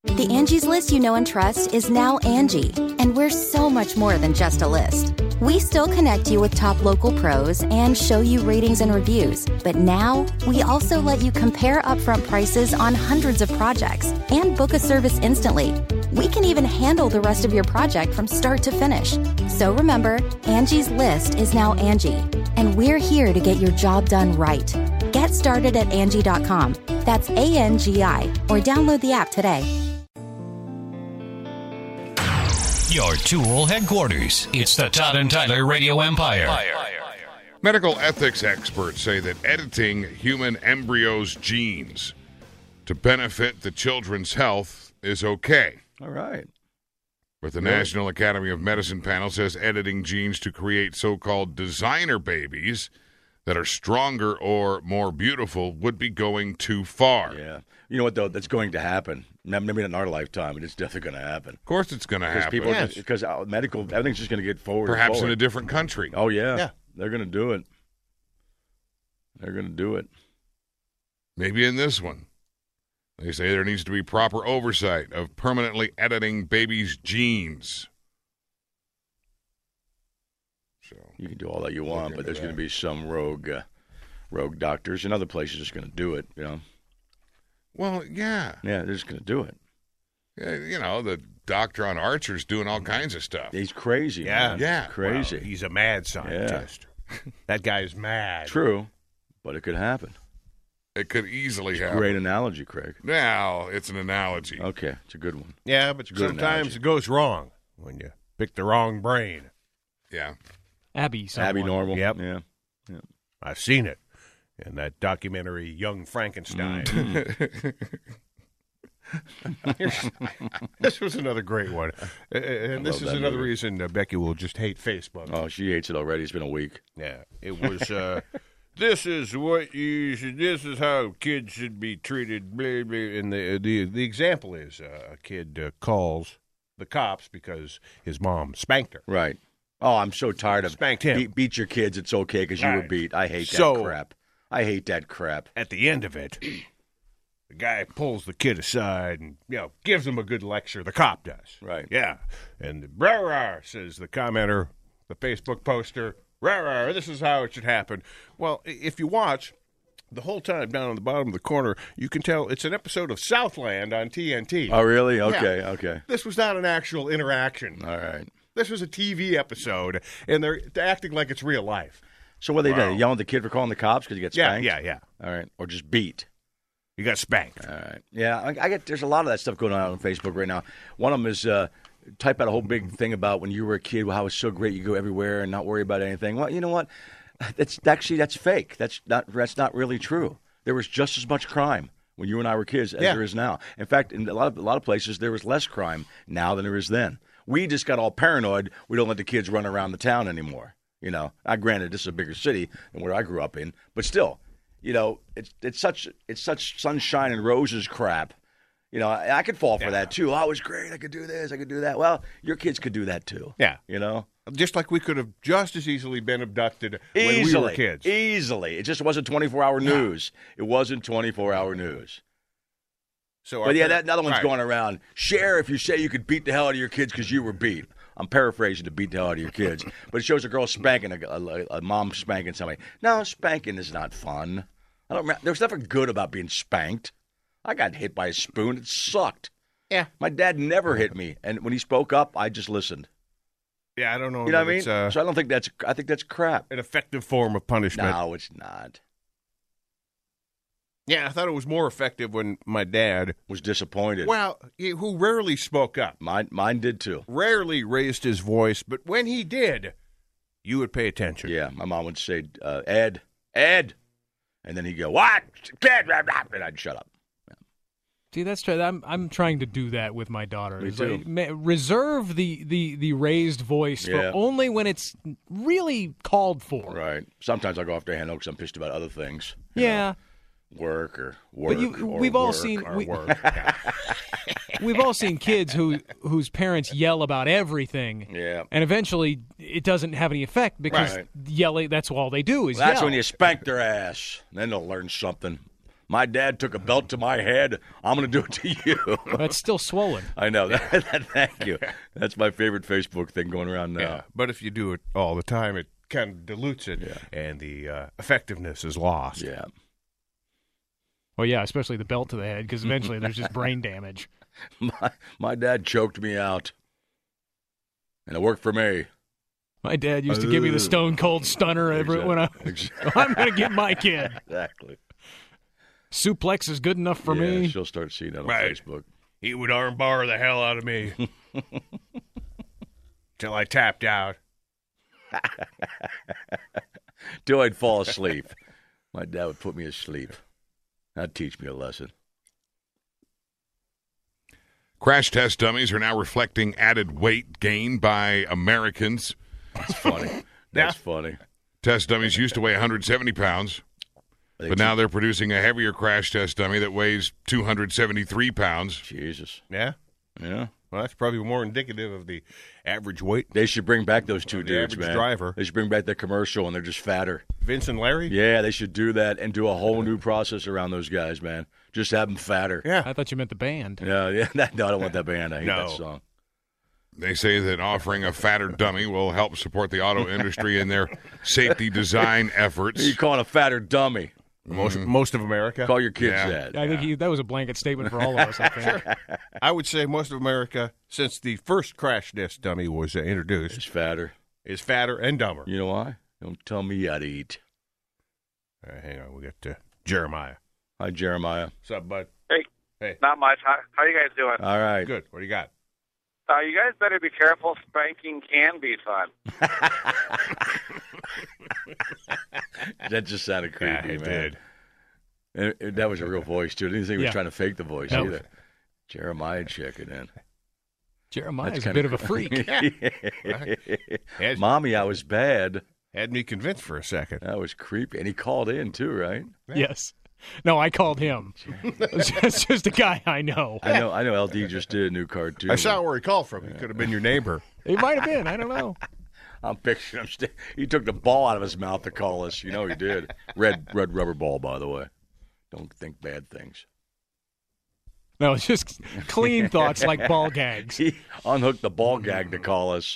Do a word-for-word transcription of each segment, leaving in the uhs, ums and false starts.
The Angie's List you know and trust is now Angie, and we're so much more than just a list. We still connect you with top local pros and show you ratings and reviews, but now we also let you compare upfront prices on hundreds of projects and book a service instantly. We can even handle the rest of your project from start to finish. So remember, Angie's List is now Angie, and we're here to get your job done right. Get started at Angie dot com. That's A N G I, or download the app today. Your Tool headquarters. It's the Todd and Tyler Radio Empire. Medical ethics experts say that editing human embryos' genes to benefit the children's health is okay. All right. But the Really? National Academy of Medicine panel says editing genes to create so-called designer babies that are stronger or more beautiful would be going too far. Yeah. You know what, though? That's going to happen. Maybe not in our lifetime, but it's definitely going to happen. Of course it's going to happen. People, Yes. Because uh, medical, everything's just going to get forward. and Perhaps in forward. a different country. Oh, yeah. Yeah. They're going to do it. They're going to do it. Maybe in this one. They say there needs to be proper oversight of permanently editing babies' genes. So You can do all that you want, into but there's that. going to be some rogue uh, rogue doctors and other places just going to do it, you know? Well, yeah. Yeah, they're just going to do it. Yeah, you know, the doctor on Archer's doing all kinds of stuff. He's crazy. Yeah. man. Yeah. Crazy. Well, he's a mad scientist. That guy is mad. True, but it could happen. It could easily happen. Great analogy, Craig. Now, it's an analogy. Okay, it's a good one. Yeah, but good sometimes analogy. it goes wrong when you pick the wrong brain. Yeah. Abby, someone. Abby Normal. Yep. Yeah. I've seen it in that documentary, Young Frankenstein. Mm. Here's- this was another great one. Uh, And this love is that another movie. reason uh, Becky will just hate Facebook. Oh, she hates it already. It's been a week. Yeah, it was. Uh, this is what you should. This is how kids should be treated. Blah, blah. And the the the example is uh, a kid uh, calls the cops because his mom spanked her. Right. Oh, I'm so tired of Spanked him. Beat, beat your kids. It's okay because you were Right. beat. I hate that So- crap. I hate that crap. At the end of it, the guy pulls the kid aside and you know gives him a good lecture. The cop does. Right. Yeah. And rah rah says the commenter, the Facebook poster. Rah rah. This is how it should happen. Well, i- if you watch. The whole time down on the bottom of the corner, you can tell it's an episode of Southland on T N T. Oh, really? Okay, okay. This was not an actual interaction. All right. This was a T V episode, and they're, they're acting like it's real life. So what they Wow. did? Yelling at the kid for calling the cops because he gets Yeah, spanked? yeah, yeah. All right. Or just beat. You got spanked. All right. Yeah, I, I get. There's a lot of that stuff going on on Facebook right now. One of them is uh, type out a whole big thing about when you were a kid, how it's so great you go everywhere and not worry about anything. Well, you know what? That's actually that's fake. That's not that's not really true. There was just as much crime when you and I were kids as Yeah. there is now. In fact, in a lot of a lot of places there was less crime now than there is then. We just got all paranoid. We don't let the kids run around the town anymore. You know, I granted this is a bigger city than where I grew up in, but still, you know, it's it's such it's such sunshine and roses crap. You know, I, I could fall for that too. Oh, it was great. I could do this. I could do that. Well, your kids could do that too. Yeah. You know, Just like we could have just as easily been abducted when easily, we were kids. easily. It just wasn't twenty-four hour news. It wasn't twenty-four hour news. So But our yeah, par- that another one's right. going around. Share if you say you could beat the hell out of your kids because you were beat. I'm paraphrasing to beat the hell out of your kids. But it shows a girl spanking, a, a, a mom spanking somebody. No, spanking is not fun. I don't. There's nothing good about being spanked. I got hit by a spoon. It sucked. Yeah. My dad never hit me. And when he spoke up, I just listened. Yeah, I don't know. You know if what I mean? it's, uh, So I don't think that's, I think that's crap. an effective form of punishment. No, it's not. Yeah, I thought it was more effective when my dad, Was disappointed. well, he, who rarely spoke up, Mine, mine did too. rarely raised his voice, but when he did, you would pay attention. Yeah, my mom would say, uh, Ed, Ed. And then he'd go, what? Kid, blah, blah, and I'd shut up. See, that's true. I'm I'm trying to do that with my daughter. Me It's too. like, ma- reserve the, the, the raised voice Yeah. for only when it's really called for. Right. Sometimes I'll go off the handle because I'm pissed about other things. you Yeah. know, work or work. But you, or we've all work seen or we, Work. Yeah. we've all seen kids who whose parents yell about everything, Yeah. and eventually it doesn't have any effect because Right. yelling. That's all they do is Well, that's yell. when you spank their ass. Then they'll learn something. My dad took a belt to my head. I'm going to do it to you. That's still swollen. I know. Thank you. That's my favorite Facebook thing going around now. Yeah, but if you do it all the time, it kind of dilutes it, Yeah. and the uh, effectiveness is lost. Yeah. Well, yeah, especially the belt to the head, because eventually there's just brain damage. My, my dad choked me out, and it worked for me. My dad used to give me the stone cold stunner every, when I, I'm going to get my kid. Exactly. Suplex is good enough for yeah, me. She'll start seeing that on Right. Facebook. He would armbar the hell out of me till I tapped out. Till I'd fall asleep. My dad would put me asleep. That'd teach me a lesson. Crash test dummies are now reflecting added weight gain by Americans. That's funny. That's funny. Test dummies used to weigh one hundred seventy pounds, but now they're producing a heavier crash test dummy that weighs two hundred seventy-three pounds. Jesus. Yeah? Yeah. Well, that's probably more indicative of the average weight. They should bring back those two The dudes, average man. driver. They should bring back the commercial, and they're just fatter. Vince and Larry? Yeah, they should do that and do a whole new process around those guys, man. Just have them fatter. Yeah. I thought you meant the band. Yeah, yeah. That, no, I don't want that band. I hate No. that song. They say that offering a fatter dummy will help support the auto industry in their safety design efforts. You calling a fatter dummy? Most, most of America? Call your kids Yeah. that. I think he, that was a blanket statement for all of us, I think. I would say most of America, since the first crash test dummy was uh, It's introduced, fatter. is fatter and dumber. You know why? Don't tell me how to eat. All right, hang on. We got uh, Jeremiah. Hi, Jeremiah. What's up, bud? Hey. Hey. Not much. How, how you guys doing? All right. Good. What do you got? Uh, you guys better be careful. Spanking can be fun. That just sounded creepy, Yeah, it man. did. And- and that was a real voice, too. I didn't think he was Yeah. trying to fake the voice No. either. Jeremiah checking in. Jeremiah's That's a kinda bit of a cool. freak. Had, Mommy, I was bad. had me convinced for a second. That was creepy. And he called in, too, right? Yes. No, I called him. It's just a guy I know. I know I know L D just did a new cartoon. I saw where he called from. He could have been your neighbor. He might have been. I don't know. I'm picturing him. St- he took the ball out of his mouth to call us. You know he did. Red red rubber ball, by the way. Don't think bad things. No, it's just clean thoughts like ball gags. He unhooked the ball gag to call us.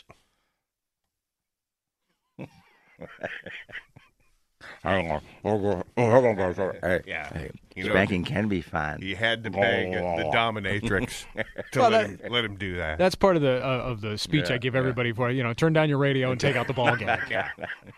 Hang on. Hold on, guys. Hey, Yeah. hey, You know- spanking can be fun. He had to beg the dominatrix to Well, let, that- him, let him do that. That's part of the uh, of the speech Yeah, I give yeah. everybody for, you know, turn down your radio and take out the ball gag.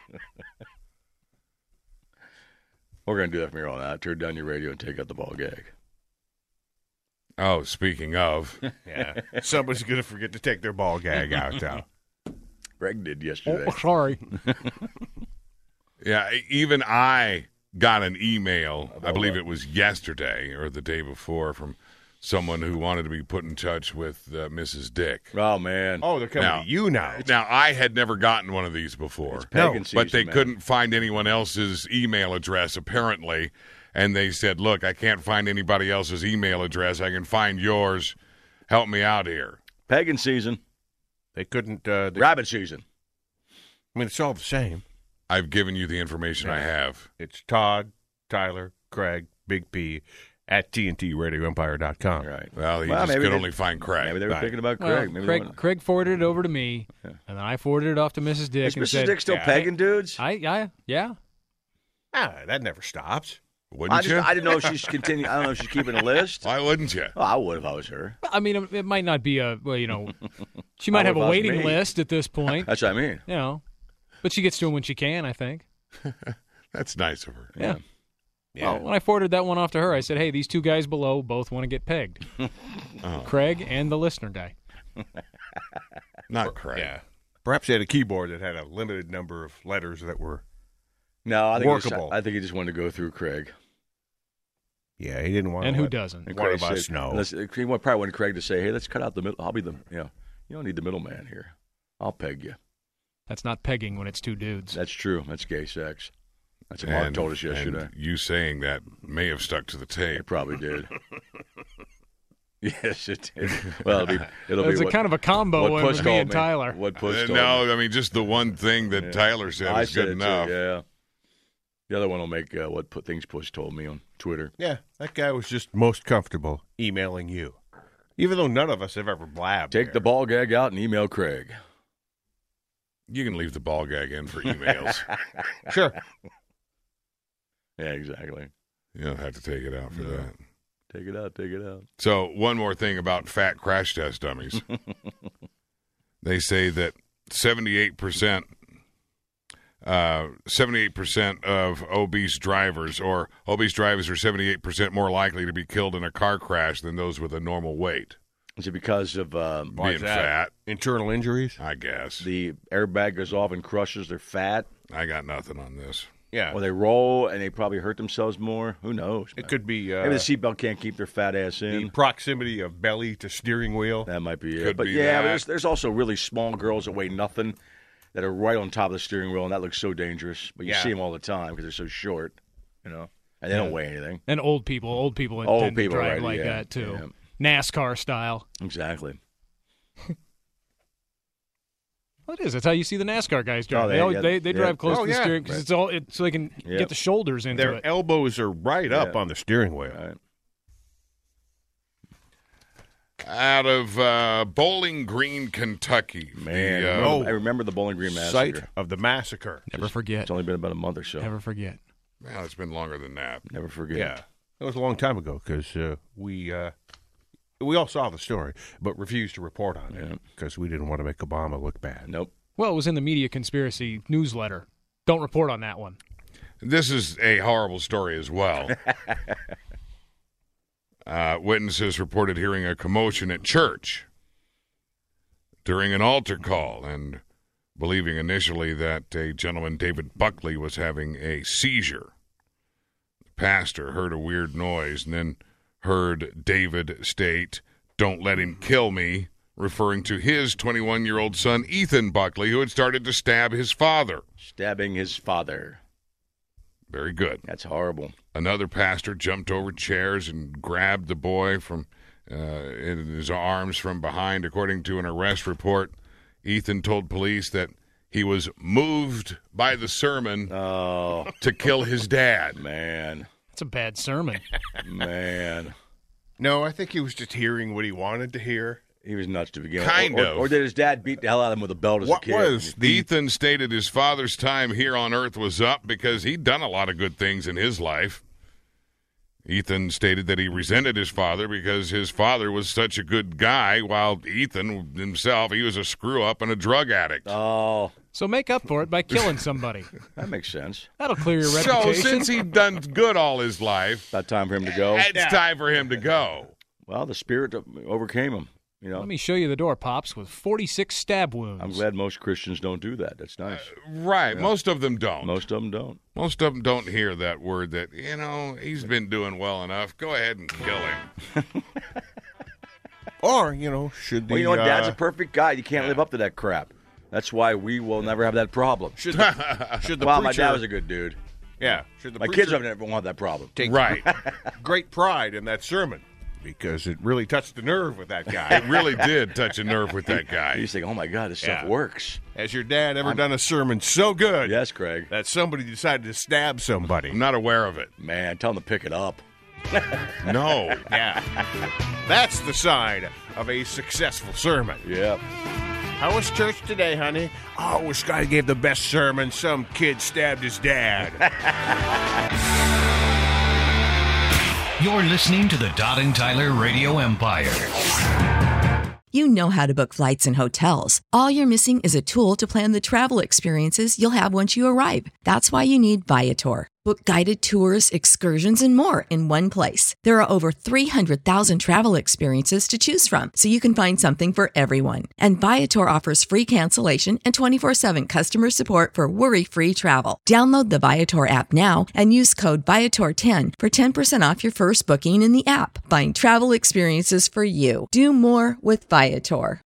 We're going to do that from here on out. Turn down your radio and take out the ball gag. Oh, speaking of, Yeah. Somebody's going to forget to take their ball gag out now. Greg did yesterday. Oh, sorry. yeah, even I got an email, I believe it was yesterday or the day before, from someone who wanted to be put in touch with uh, Missus Dick. Oh, man. Oh, they're coming Now- to you now. Now, I had never gotten one of these before, Pagan but they season, man. couldn't find anyone else's email address, apparently. And they said, look, I can't find anybody else's email address. I can find yours. Help me out here. Pagan season. They couldn't. Uh, they, Rabbit season. I mean, it's all the same. I've given you the information I have. It's Todd, Tyler, Craig, Big P at T N T Radio Empire dot com. Right. Well, he Well, just maybe could they- only find Craig. Maybe they were Right. thinking about Well, Craig. Maybe they Craig, wanted- Craig forwarded it over to me, and then I forwarded it off to Missus Dick Is and Missus said, Dick still Yeah. pegging dudes? I, I, yeah. Ah, that never stops. Wouldn't I, just, you? I didn't know if she's continuing. I don't know if she's keeping a list. Why wouldn't you? Oh, I would if I was her. I mean, it might not be a, well, you know, she might I have a would if I was waiting me. list at this point, That's what I mean. you know, but she gets to them when she can, I think. That's nice of her. Yeah. Yeah. Well, when I forwarded that one off to her, I said, hey, these two guys below both want to get pegged. Oh. Craig and the listener guy. Not Craig. Yeah. Perhaps they had a keyboard that had a limited number of letters that were. No, I think, he just, Workable. I think he just wanted to go through Craig. Yeah, he didn't want And to who let doesn't? And one Craig of us said- know. unless- He wa- probably wanted Craig to say, "Hey, let's cut out the middle. I'll be the you know, you don't need the middleman here. I'll peg you." That's not pegging when it's two dudes. That's true. That's gay sex. That's what Mark And, told us yesterday. and you saying that may have stuck to the It tape. probably did. Yes, it did. Well, it'll be it'll There's be a what, kind of a combo what in Puss with me called and Tyler. What Puss Uh, told me. no, I mean, just the one thing that Yeah. Tyler said I is said good it enough. Too, yeah. The other one will make uh, what put things Push told me on Twitter. Yeah, that guy was just most comfortable emailing you, even though none of us have ever blabbed. Take there. the ball gag out and email Craig. You can leave the ball gag in for emails. Sure. Yeah, exactly. You don't have to take it out for No. that. Take it out, take it out. So one more thing about fat crash test dummies. They say that seventy-eight percent uh, seventy-eight percent of obese drivers or obese drivers are seventy-eight percent more likely to be killed in a car crash than those with a normal weight. Is it because of um, Why Being is that? fat, Internal injuries? I guess. the airbag goes off and crushes their fat? I got nothing on this. Yeah. Or they roll and they probably hurt themselves more? Who knows? It man? could be uh, Maybe the seatbelt can't keep their fat ass the in. proximity of belly to steering wheel. That might be it. Could but be yeah, that. but there's, there's also really small girls that weigh nothing that are right on top of the steering wheel, and that looks so dangerous. But you Yeah. see them all the time because they're so short, you know, and they don't weigh anything. And old people, old people Old tend people, to drive right, like yeah, that too. yeah. NASCAR style. Exactly. Well, it is. That's how you see the NASCAR guys drive. Oh, they they- always, yeah, they they yeah. drive close Oh, to the yeah. steering because Right. it's all it, so they can Yep. get the shoulders into Their it. elbows are right up Yeah. on the steering wheel. All right. Out of uh, Bowling Green, Kentucky. Man, the, I uh, remember- oh. I remember the Bowling Green Massacre. Site of the massacre. Never forget. It's only been about a month or so. Never forget. well, it's been longer than that. Never forget. Yeah, that was a long time ago because uh, we uh, we all saw the story, but refused to report on Yeah. it because we didn't want to make Obama look bad. Nope. Well, it was in the Media Conspiracy newsletter. Don't report on that one. This is a horrible story as well. uh, witnesses reported hearing a commotion at church during an altar call and believing initially that a gentleman, David Buckley, was having a seizure. The pastor heard a weird noise and then heard David state, "Don't let him kill me," referring to his twenty-one-year-old son, Ethan Buckley, who had started to stab his father. Stabbing his father. Very good. That's horrible. Another pastor jumped over chairs and grabbed the boy from uh, in his arms from behind. According to an arrest report, Ethan told police that he was moved by the sermon Oh, to kill his dad. man. That's a bad sermon. Man. No, I think he was just hearing what he wanted to hear. He was nuts to begin with. Kind or, of. Or, or did his dad beat the hell out of him with a belt as What a kid? was the Ethan stated his father's time here on earth was up because he'd done a lot of good things in his life. Ethan stated that he resented his father because his father was such a good guy, while Ethan himself, he was a screw-up and a drug addict. Oh, So make up for it by killing somebody. that makes sense. That'll clear your So reputation. since he'd done good all his life, About time for him to go. it's time for him to go. Well, the spirit overcame him. You know, Let me show you the door, Pops, with forty-six stab wounds. I'm glad most Christians don't do that. That's nice. Right. Most of them don't. Most of them don't. Most of them don't hear that word that, you know, he's been doing well enough. Go ahead and kill him. or you know should the Well, you know what? Dad's uh, a perfect guy. You can't live up to that crap. That's why we will never have that problem. should the, should the Well, my preacher, dad was a good dude. yeah should the My preacher kids have never wanted that problem. take Right. great pride in that sermon because it really touched the nerve with that It guy. really did touch a nerve with that You guy. just think, oh my God, this stuff Yeah. works. Has your dad ever done a sermon so good Yes, Craig. that somebody decided to stab somebody? I'm not aware of it. Man, tell him to pick it up. No. Yeah, that's the sign of a successful sermon. Yeah. How was church today, honey? Oh, this guy gave the best sermon. Some kid stabbed his dad. You're listening to the Todd and Tyler Radio Empire. You know how to book flights and hotels. All you're missing is a tool to plan the travel experiences you'll have once you arrive. That's why you need Viator. Book guided tours, excursions, and more in one place. There are over three hundred thousand travel experiences to choose from, so you can find something for everyone. And Viator offers free cancellation and twenty-four seven customer support for worry-free travel. Download the Viator app now and use code Viator ten for ten percent off your first booking in the app. Find travel experiences for you. Do more with Viator.